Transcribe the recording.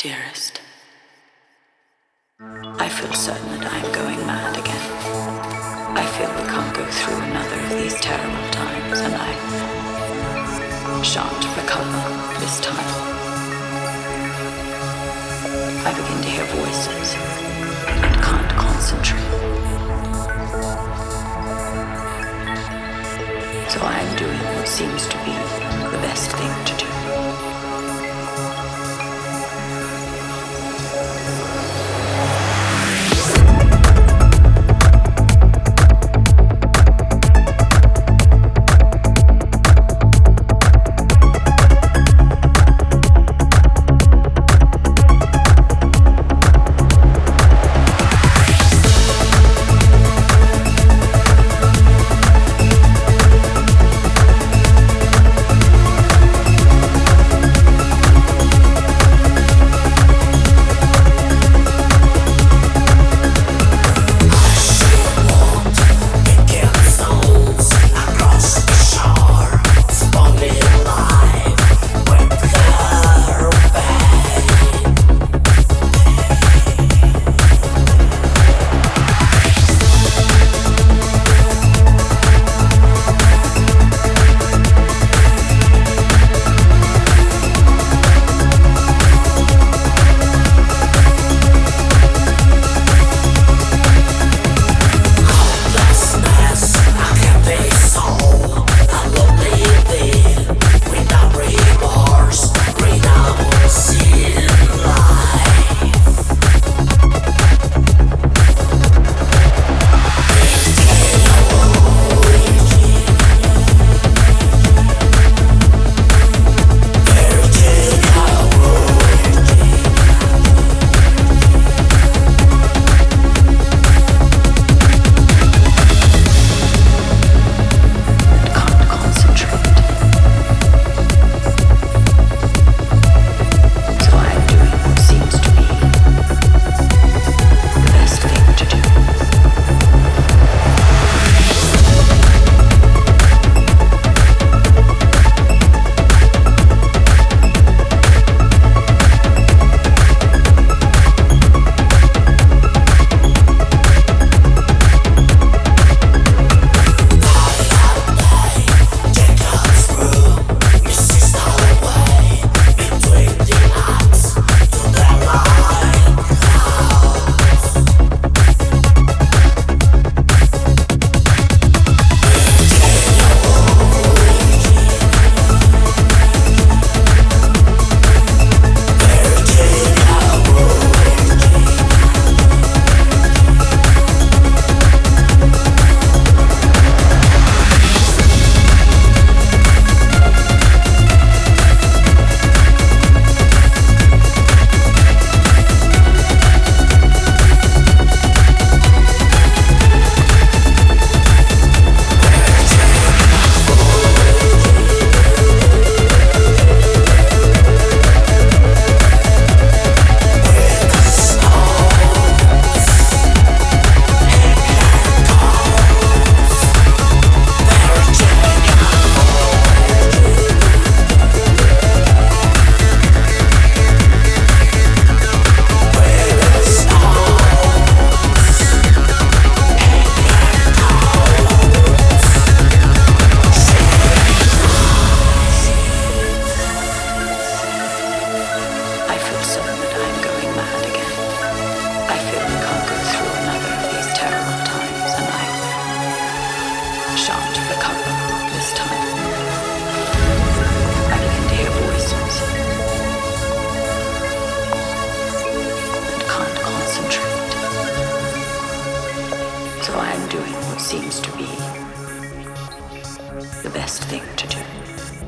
Dearest, I feel certain that I am going mad again. I feel we can't go through another of these terrible times, and I shan't recover this time. I begin to hear voices and can't concentrate. So I am doing what seems to be the best thing to do. So I am doing what seems to be the best thing to do.